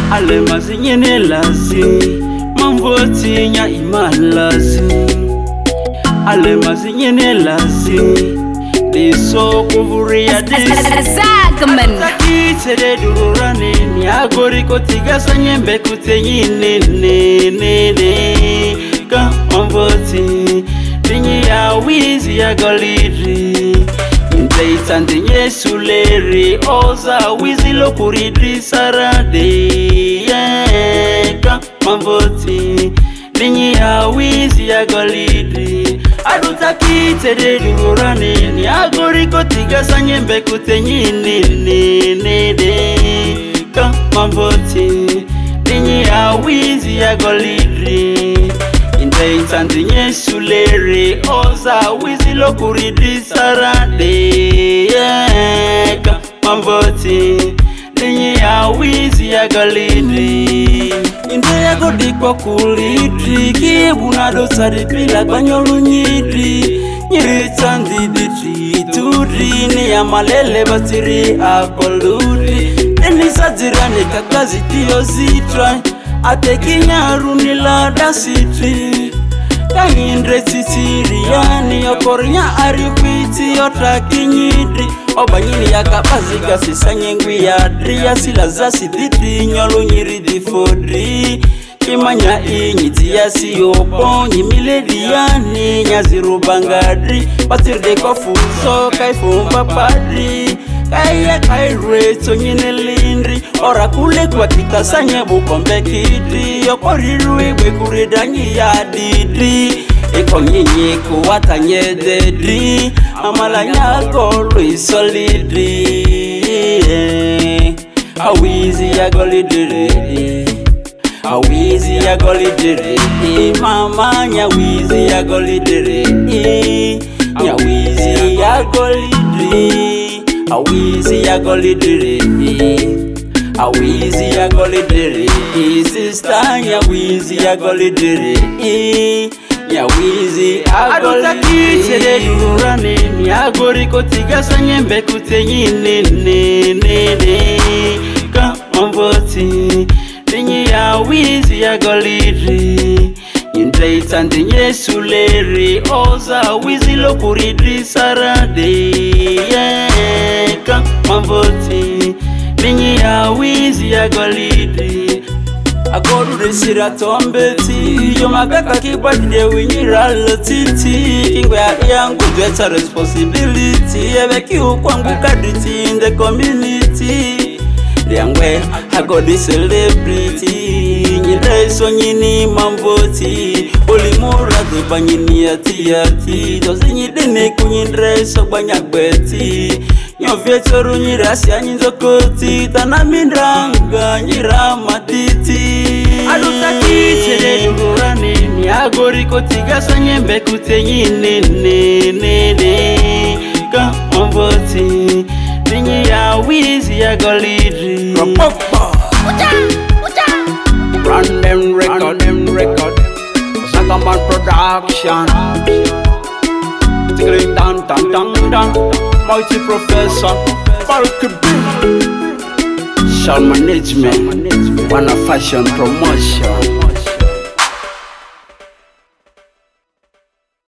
ale mazinyene lazi mamvoti nya imalazi ale mazinyene lazi deso kuvuria Zagman Takitsere dururane ni agori kotigasa nyembe kutenyine ne ka mamvoti Dinyi ya wizi ya golidri Ndeita ndinye suleri Oza wizi lokuridri sarade Ka mamvoti Dinyi ya wizi ya golidri Aduta kitere dururane Ni agori kotigasa nyembe kutenyine Ka mamvoti Dinyi ya wizi ya golidri Indeita ndinye suleri Oza wizi lokuridri sarade Ka mamvoti Dinyi ya wizi ya golidri Inde ya godi kwa kulidri Kiebu na dosari pila kwa nyolu nyidri Nyirita ndiditri Tudri ni ya malele batiri akoludri Enisa zirane kakazi tiyo zitrai Ate kinyaru nila dasitri Kangindre titiriani Yokoria arikwiti Yotra kinyidri Obanyini ya kapazika sisanye ngwi ya dria Sila zasi ditri Nyolu nyiridi fodri Kimanya inyiti ya siyopo Nyimilediani Nyaziru bangadri Patirde kofuzo Kaifumba padri Kaya kaireto nyine lindri Ora kule kwa tikasanye bukombe kidri Yokoriru igwe kuridanyi ya didri Eko nyinyi kuwata nye dedri Amala nyako luisolidri Awizi ya golidri Awizi ya golidri Mama nyawizi ya golidri Nyawizi ya golidri Awizi ya golidri Awizi ya golidri Sister nyawizi ya golidri Nyawizi ya golidri Aduta kitere dururane Ni agori kotigasa nyembe kutenyine Ka mamvoti Dinyi ya wizi ya golidri Indeita ndinye suleri Oza wizi lokuridri sarade Ka mamvoti Dinyi ya wizi ya golidri Agoru resira tombeti Yomagaka kibadide winyira lotiti Kingwe ya yangu dweta responsibility Ebeki ukwangu kaditi in the community Liangwe agodi celebrity Nyireso nyini mamvoti Olimura dhuba nyini yati Dozi nyidene kunyinreso banyagbeti Nyovye choru nyirasi anyinzokoti Tana mindrang nyira matiti Aduta kitere dururane Ni agori kotigasa nyembe kutenyine Ka mamvoti Dinyi ya wizi ya golidri Random record Zagaman production Tickling down Mighty Professor Falke B Shall management Wana fashion promotion